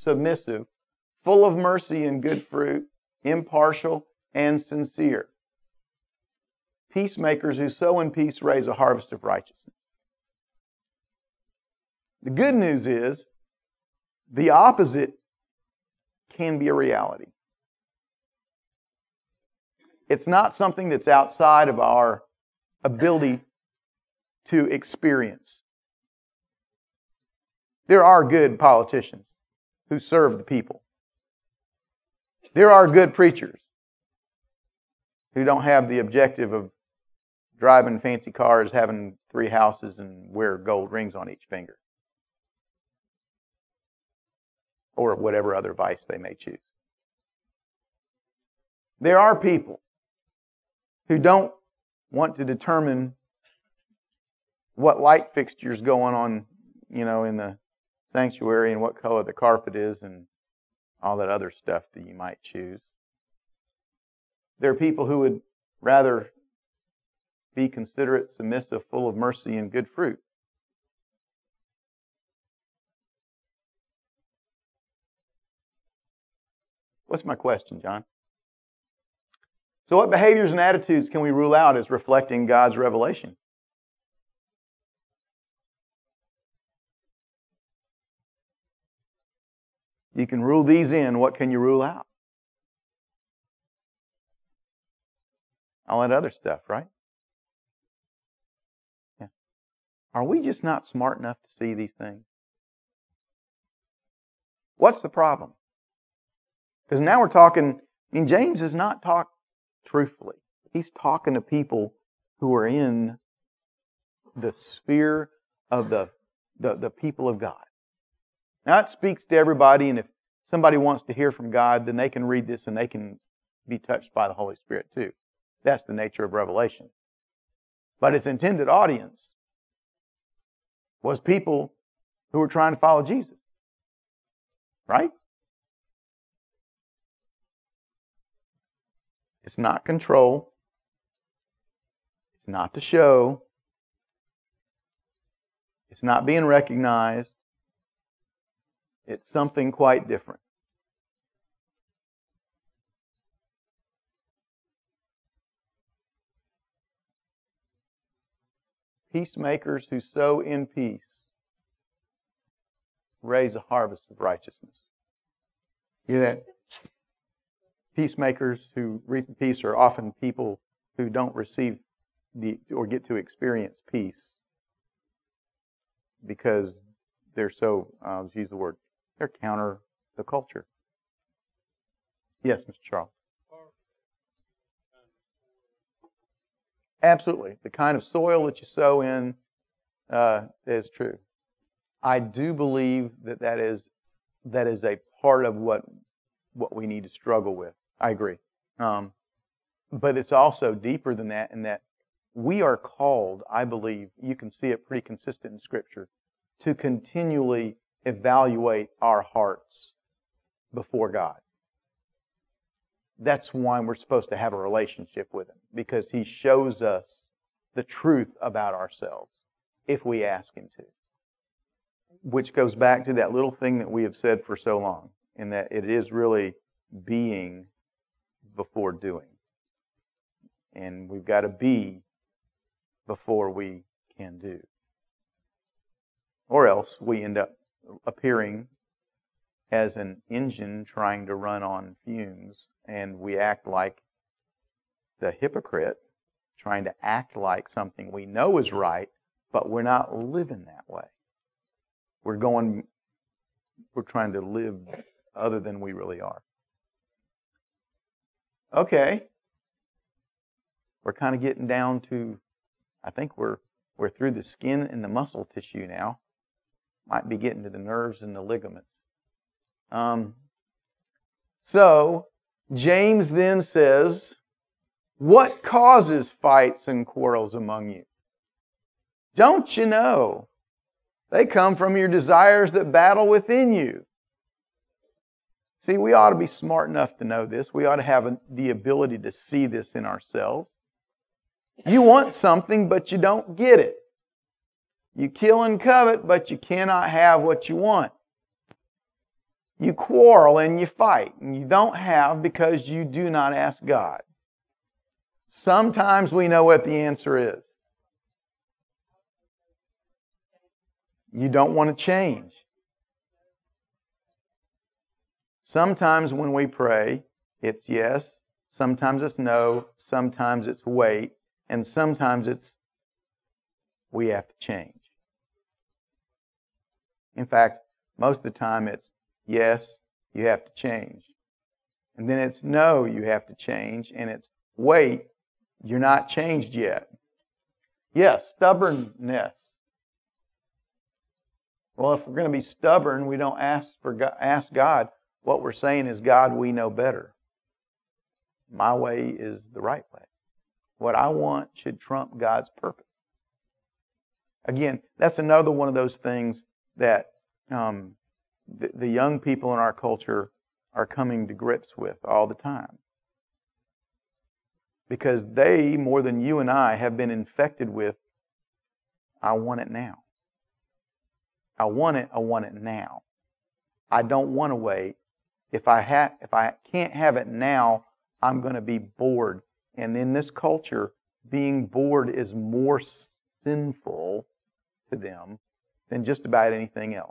submissive, full of mercy and good fruit, impartial and sincere. Peacemakers who sow in peace raise a harvest of righteousness. The good news is the opposite can be a reality. It's not something that's outside of our ability to experience. There are good politicians who serve the people. There are good preachers who don't have the objective of driving fancy cars, having 3 houses, and wear gold rings on each finger. Or whatever other vice they may choose. There are people who don't want to determine what light fixture's going on, in the sanctuary and what color the carpet is and all that other stuff that you might choose. There are people who would rather be considerate, submissive, full of mercy and good fruit. What's my question, John? So what behaviors and attitudes can we rule out as reflecting God's revelation? You can rule these in. What can you rule out? All that other stuff, right? Yeah. Are we just not smart enough to see these things? What's the problem? Because now we're talking, James does not talk truthfully. He's talking to people who are in the sphere of the people of God. Now it speaks to everybody, and if somebody wants to hear from God, then they can read this and they can be touched by the Holy Spirit too. That's the nature of revelation. But its intended audience was people who were trying to follow Jesus. Right? It's not control. It's not to show. It's not being recognized. It's something quite different. Peacemakers who sow in peace raise a harvest of righteousness. You hear that? Peacemakers who reap peace are often people who don't receive or get to experience peace because they're so, I'll use the word, they're counter the culture. Yes, Mr. Charles. Absolutely. The kind of soil that you sow in is true. I do believe that is a part of what we need to struggle with. I agree. But it's also deeper than that, in that we are called, I believe, you can see it pretty consistent in Scripture, to continually evaluate our hearts before God. That's why we're supposed to have a relationship with Him, because He shows us the truth about ourselves if we ask Him to. Which goes back to that little thing that we have said for so long, in that it is really being before doing. And we've got to be before we can do. Or else we end up appearing as an engine trying to run on fumes, and we act like the hypocrite, trying to act like something we know is right, but we're not living that way. We're trying to live other than we really are. Okay. We're kind of getting down to, I think we're through the skin and the muscle tissue now. Might be getting to the nerves and the ligaments. So, James then says, what causes fights and quarrels among you? Don't you know? They come from your desires that battle within you. See, we ought to be smart enough to know this. We ought to have the ability to see this in ourselves. You want something, but you don't get it. You kill and covet, but you cannot have what you want. You quarrel and you fight, and you don't have because you do not ask God. Sometimes we know what the answer is. You don't want to change. Sometimes when we pray, it's yes, sometimes it's no, sometimes it's wait, and sometimes it's we have to change. In fact, most of the time it's yes, you have to change. And then it's no, you have to change, and it's wait, you're not changed yet. Yes, stubbornness. Well, if we're going to be stubborn, we don't ask God. What we're saying is, God, we know better. My way is the right way. What I want should trump God's purpose. Again, that's another one of those things that the young people in our culture are coming to grips with all the time. Because they, more than you and I, have been infected with, I want it now. I want it now. I don't want to wait. If I can't have it now, I'm going to be bored. And in this culture, being bored is more sinful to them than just about anything else.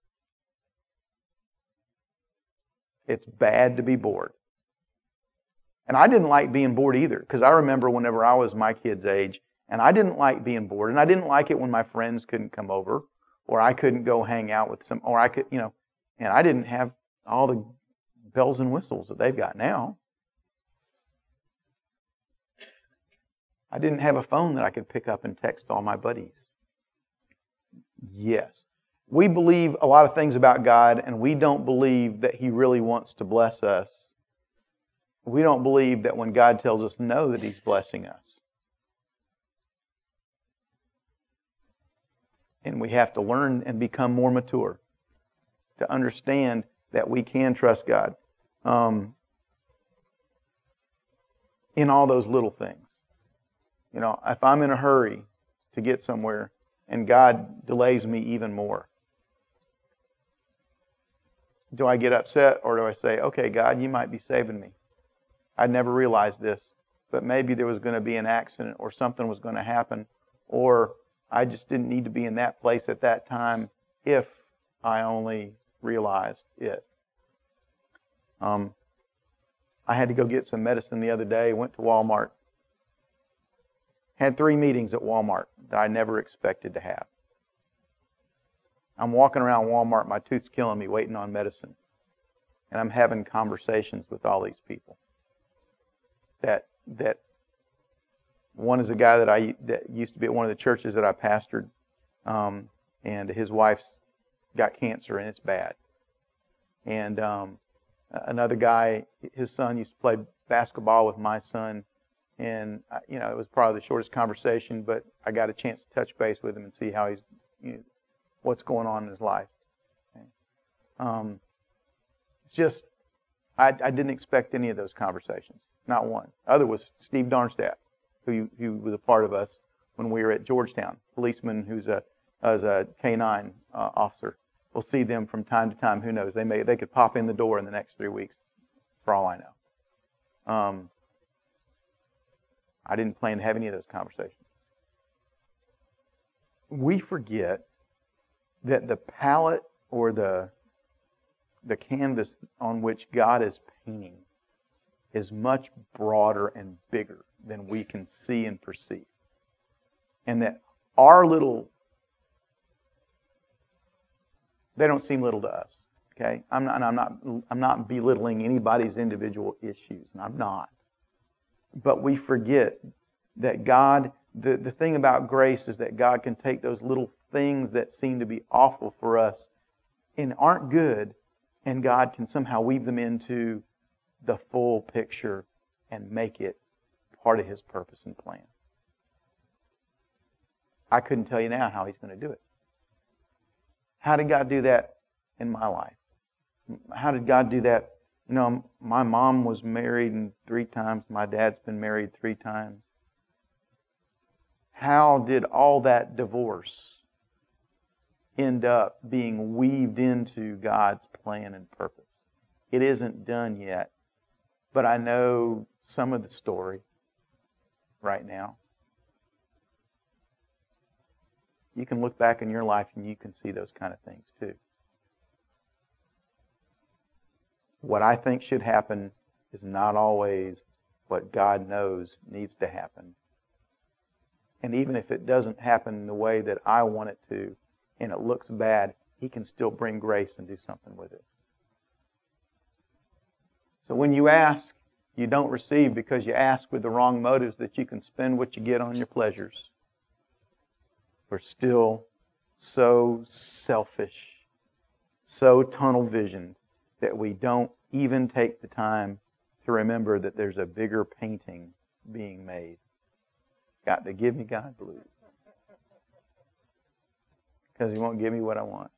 It's bad to be bored. And I didn't like being bored either, because I remember whenever I was my kid's age, and I didn't like being bored, and I didn't like it when my friends couldn't come over, or I couldn't go hang out with some, or I could, and I didn't have all the bells and whistles that they've got now. I didn't have a phone that I could pick up and text all my buddies. Yes. We believe a lot of things about God, and we don't believe that He really wants to bless us. We don't believe that when God tells us no, that He's blessing us. And we have to learn and become more mature to understand that we can trust God in all those little things. If I'm in a hurry to get somewhere and God delays me even more, do I get upset, or do I say, okay, God, you might be saving me? I never realized this, but maybe there was going to be an accident, or something was going to happen, or I just didn't need to be in that place at that time if I only realized it. I had to go get some medicine the other day, went to Walmart. Had 3 meetings at Walmart that I never expected to have. I'm walking around Walmart, my tooth's killing me, waiting on medicine. And I'm having conversations with all these people. That one is a guy that used to be at one of the churches that I pastored, and his wife's got cancer and it's bad. And another guy, his son used to play basketball with my son, and it was probably the shortest conversation, but I got a chance to touch base with him and see how he's, what's going on in his life. Okay. It's just, I didn't expect any of those conversations. Not one. Other was Steve Darnstadt, who was a part of us when we were at Georgetown. Policeman who's a K-9 officer. We'll see them from time to time. Who knows? They could pop in the door in the next 3 weeks, for all I know. I didn't plan to have any of those conversations. We forget that the palette or the canvas on which God is painting is much broader and bigger than we can see and perceive. And that our little, they don't seem little to us. Okay? I'm not belittling anybody's individual issues, and I'm not. But we forget that God, the thing about grace is that God can take those little things that seem to be awful for us and aren't good, and God can somehow weave them into the full picture and make it part of His purpose and plan. I couldn't tell you now how He's going to do it. How did God do that in my life? How did God do that? My mom was married 3 times. My dad's been married 3 times. How did all that divorce end up being weaved into God's plan and purpose. It isn't done yet, but I know some of the story right now. You can look back in your life and you can see those kind of things too. What I think should happen is not always what God knows needs to happen. And even if it doesn't happen the way that I want it to, and it looks bad, He can still bring grace and do something with it. So when you ask, you don't receive because you ask with the wrong motives that you can spend what you get on your pleasures. We're still so selfish, so tunnel visioned that we don't even take the time to remember that there's a bigger painting being made. Got to give me God blue. Because He won't give me what I want.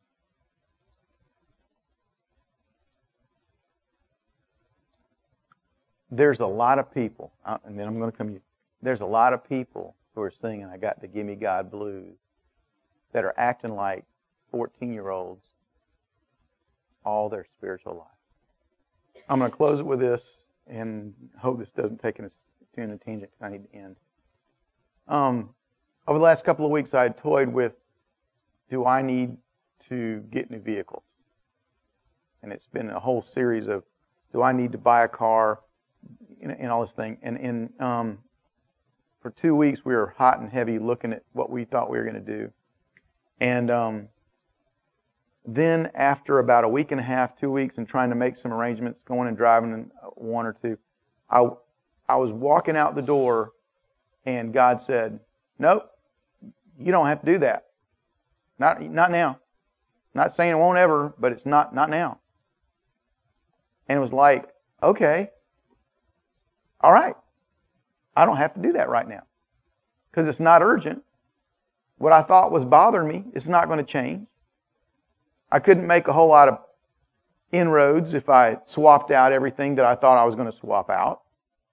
There's a lot of people, and then I'm going to come to you. There's a lot of people who are singing, I got to give me God blues, that are acting like 14-year-olds all their spiritual life. I'm going to close it with this and hope this doesn't take us to a tangent because I need to end. Over the last couple of weeks, I had toyed with, do I need to get new vehicles? And it's been a whole series of, do I need to buy a car, and all this thing. And for 2 weeks, we were hot and heavy looking at what we thought we were going to do. And then after about a week and a half, 2 weeks, and trying to make some arrangements, going and driving one or two, I was walking out the door, and God said, nope, you don't have to do that. Not now. Not saying it won't ever, but it's not now. And it was like, okay, all right. I don't have to do that right now because it's not urgent. What I thought was bothering me, it's not going to change. I couldn't make a whole lot of inroads if I swapped out everything that I thought I was going to swap out.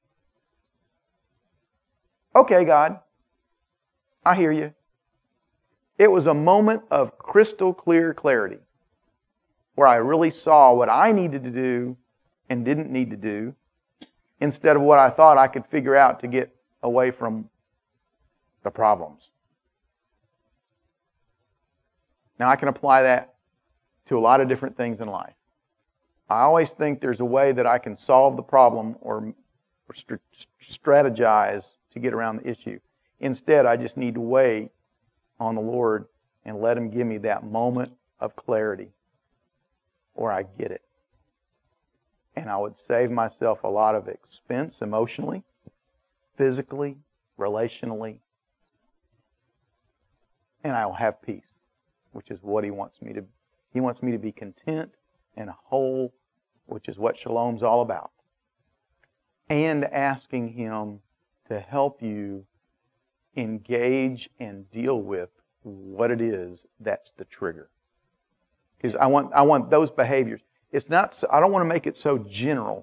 Okay, God, I hear you. It was a moment of crystal clear clarity where I really saw what I needed to do and didn't need to do instead of what I thought I could figure out to get away from the problems. Now, I can apply that to a lot of different things in life. I always think there's a way that I can solve the problem or strategize to get around the issue. Instead, I just need to wait on the Lord and let Him give me that moment of clarity or I get it. And I would save myself a lot of expense emotionally, physically, relationally, and I will have peace, which is what He wants me to. He wants me to be content and whole, which is what Shalom's all about. And asking Him to help you engage and deal with what it is that's the trigger. Because I want those behaviors. It's not. I don't want to make it so general.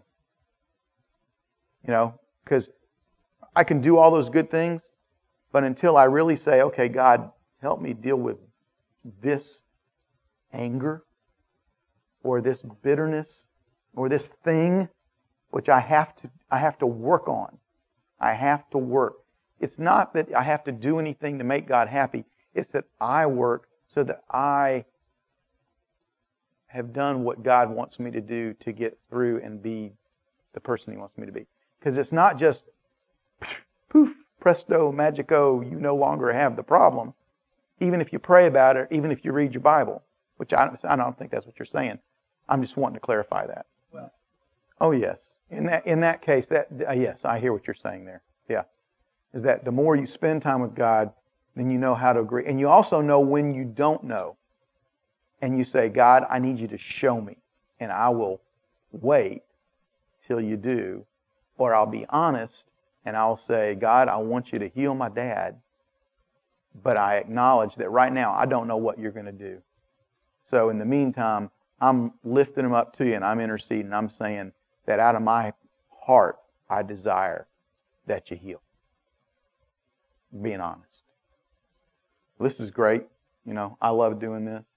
Because I can do all those good things, but until I really say, okay, God, help me deal with this anger or this bitterness or this thing which I have to work on. I have to work. It's not that I have to do anything to make God happy. It's that I work so that I have done what God wants me to do to get through and be the person He wants me to be. Because it's not just poof, presto, magico, you no longer have the problem. Even if you pray about it, even if you read your Bible, which I don't think that's what you're saying. I'm just wanting to clarify that. Well, oh yes, in that case, yes, I hear what you're saying there. Yeah, is that the more you spend time with God, then you know how to agree, and you also know when you don't know, and you say, God, I need you to show me, and I will wait till you do, or I'll be honest and I'll say, God, I want you to heal my dad. But I acknowledge that right now I don't know what you're going to do. So in the meantime, I'm lifting him up to you and I'm interceding. I'm saying that out of my heart, I desire that you heal. Being honest. This is great. I love doing this.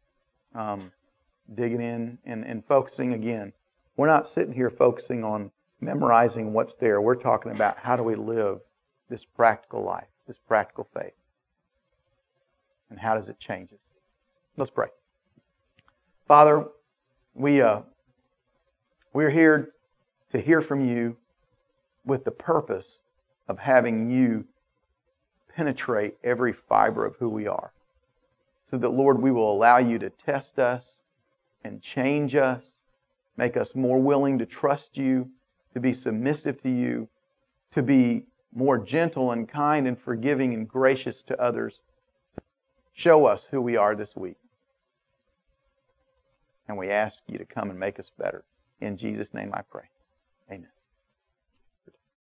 digging in and focusing again. We're not sitting here focusing on memorizing what's there. We're talking about how do we live this practical life, this practical faith, and how does it change us. Let's pray. Father, we're here to hear from you with the purpose of having you penetrate every fiber of who we are. So that, Lord, we will allow you to test us and change us, make us more willing to trust you, to be submissive to you, to be more gentle and kind and forgiving and gracious to others. Show us who we are this week. And we ask you to come and make us better. In Jesus' name I pray. Amen.